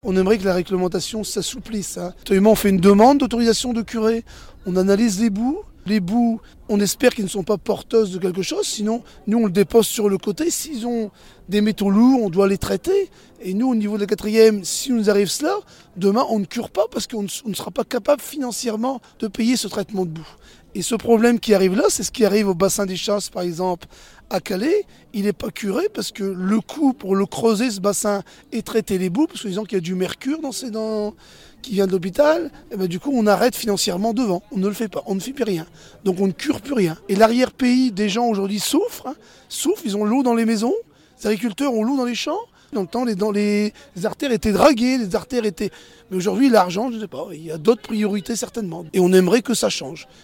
On aimerait que la réglementation s'assouplisse. Actuellement, on fait une demande d'autorisation de curer, on analyse les boues. Les boues, on espère qu'elles ne sont pas porteuses de quelque chose, sinon nous on le dépose sur le côté. S'ils ont des métaux lourds, on doit les traiter. Et nous, au niveau de la 4e, si nous arrive cela, demain on ne cure pas parce qu'on ne sera pas capable financièrement de payer ce traitement de boue. Et ce problème qui arrive là, c'est ce qui arrive au bassin des Chasses, par exemple, à Calais. Il n'est pas curé parce que le coût pour le creuser, ce bassin, et traiter les boues, parce que disons qu'il y a du mercure qui vient de l'hôpital, et du coup on arrête financièrement devant. On ne le fait pas, on ne fait plus rien. Donc on ne cure plus rien. Et l'arrière-pays des gens aujourd'hui souffrent, ils ont l'eau dans les maisons, les agriculteurs ont l'eau dans les champs. Dans le temps, les artères étaient draguées, Mais aujourd'hui, l'argent, je ne sais pas, il y a d'autres priorités certainement. Et on aimerait que ça change.